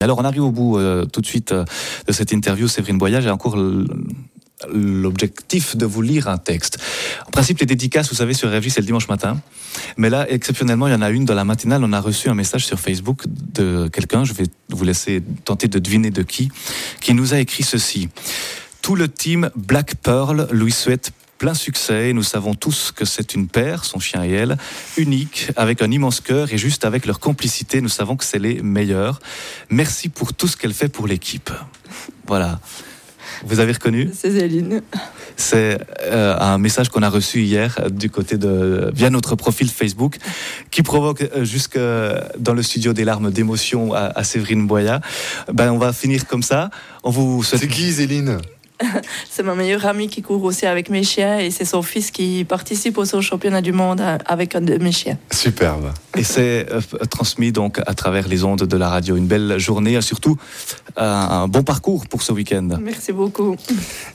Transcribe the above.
Alors on arrive au bout tout de suite de cette interview, Séverine Boya. J'ai encore l'objectif de vous lire un texte. En principe, les dédicaces, vous savez, sur RFJ, c'est le dimanche matin. Mais là, exceptionnellement, il y en a une dans la matinale. On a reçu un message sur Facebook de quelqu'un, je vais vous laisser tenter de deviner de qui nous a écrit ceci. Tout le team Black Pearl lui souhaite plein succès. Nous savons tous que c'est une paire, son chien et elle, unique, avec un immense cœur et juste avec leur complicité, nous savons que c'est les meilleurs. Merci pour tout ce qu'elle fait pour l'équipe. Voilà. Vous avez reconnu ? C'est Zéline. C'est un message qu'on a reçu hier via notre profil Facebook, qui provoque jusque dans le studio des larmes d'émotion à Séverine Boya. On va finir comme ça. On vous souhaite... C'est qui, Zéline ? C'est ma meilleure amie qui court aussi avec mes chiens et c'est son fils qui participe au championnat du monde avec un de mes chiens. Superbe. Et c'est transmis donc à travers les ondes de la radio. Une belle journée et surtout un bon parcours pour ce week-end. Merci beaucoup.